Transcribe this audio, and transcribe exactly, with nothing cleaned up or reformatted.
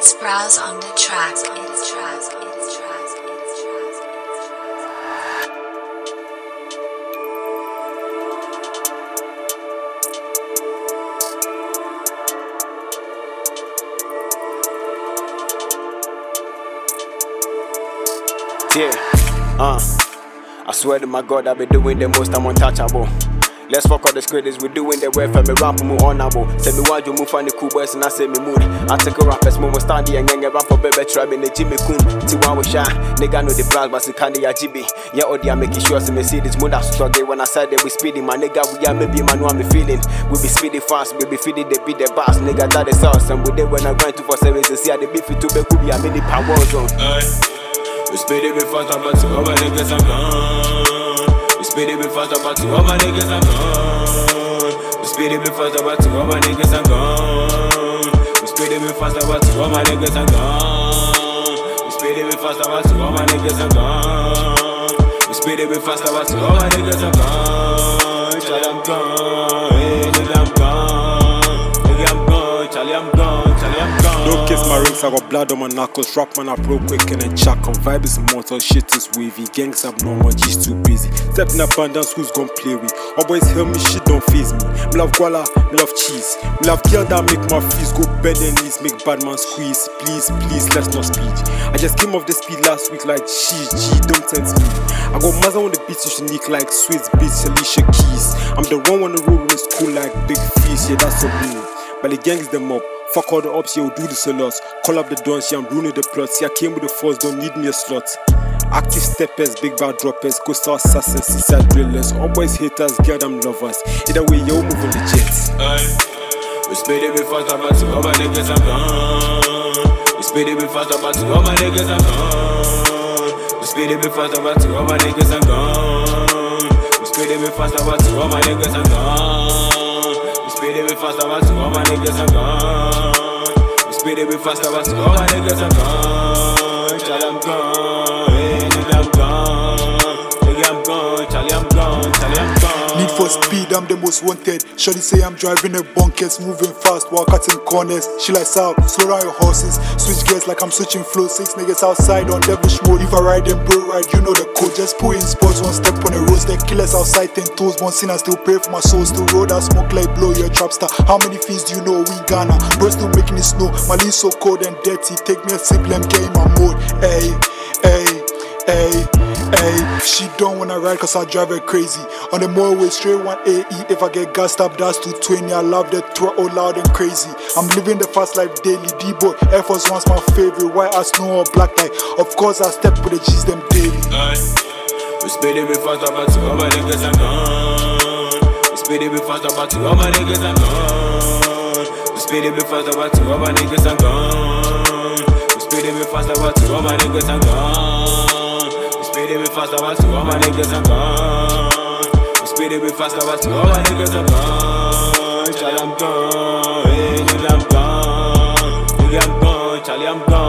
Sprouse on the track. It's track. It's track. It's track. Yeah, uh, I swear to my God, I've been doing the most, I'm untouchable. Let's fuck all the scritters, we doing the way for me rap more honorable. Say me why you move on the cool boys and I say me mood. I take a rappers moment stand here and gang rap for baby tribe in the Jimmy Coon. T one we shine, nigga know the plans, but see candy ya G B. Yeah, all they are making sure so me see this mood I struggle when I said that we speedy. My nigga, we are maybe man know me feeling. We be speedy fast, we be feeding the beat the boss. Nigga that is us, and we there when I grind two for seven to see how the beef to be cool be a many power zone. We speedy be fast about to all my niggas are gone. We speedy be fast about to all my niggas are gone. We speedy be fast about to all my niggas are gone. We speedy be fast about to all my niggas are gone. We speedy be fast about to all my niggas are gone. We speedy be fast about to all my niggas are gone. Charlie I'm gone, hey nigga I'm gone. Nigga I'm gone, Charlie I'm gone, Charlie I'm gone. Don't kiss my rings, I got blood on my knuckles. Rap man up real quick and then chuck on. Vibe is mortal, shit is wavy. Gangs abnormal, G's too busy. Stepping up and dance, who's gon' play with? Always hear me, shit don't faze me. Me love guala, me love cheese. Me love girl that make my fees go better than these. Make bad man squeeze. Please, please, let's not speed. I just came off the speed last week like G, G, don't tempt me. I got Mazda on the beat, you should nick like Sweets, Beats, Alicia Keys. I'm the one on the road when it's cool like Big Feast, yeah, that's a me. But the gangs them up. Fuck all the ops, yeah, we'll do this a lot. Call up the dons, yeah, I'm ruining the plots. Yeah, I came with the force, don't need me a slot. Active steppers, big bad droppers, coastal assassins, seaside drillers. All boys haters, girl them lovers. Either way, yo, move on the jets. We speedy be fast about to all my niggas are gone. We speedy be fast about to all my niggas are gone. We speedy be fast about to all my niggas are gone. We speedy be fast about to all my niggas are gone. We speedy be fast about to all my niggas are gone. We speedy be fast about to all my niggas are gone. Charlie I'm gone, hey nigga I'm gone. Nigga I'm gone, Charlie I'm gone, Charlie I'm gone. Need for speed, I'm the most wanted. Shorty say I'm driving a bunkers, moving fast while cutting corners. She likes out, slow down your horses. Switch gears like I'm switching flow. Six niggas outside on devilish mode. If I ride them bro ride, you know the code. Just put in sports, one step on the roads. The killers outside, ten toes, one sin I still pray for my soul. Still road, I smoke like blow, you're a trap star. How many fiends do you know we Ghana? Bro still making it snow. My lean so cold and dirty. Take me a sip, let me get in my mode. Ay, ay, ay. Hey, she don't wanna ride cause I drive her crazy. On the motorway straight one A E. If I get gassed up, that's two twenty. I love the throttle loud and crazy. I'm living the fast life daily. D-boy, Air Force One's my favorite. White ass snow or black light. Of course I step with the G's them daily. We speedy be fast about to all my niggas are gone. We speedy be fast about to all my niggas are gone. We speedy be fast about to all my niggas are gone. We speedy be fast about to all my niggas are gone. Speedy be fast about to all my niggas are gone. We speedy be fast about to all my niggas are gone. Charlie I'm gone, hey nigga I'm gone. Nigga I'm gone, Charlie I'm gone.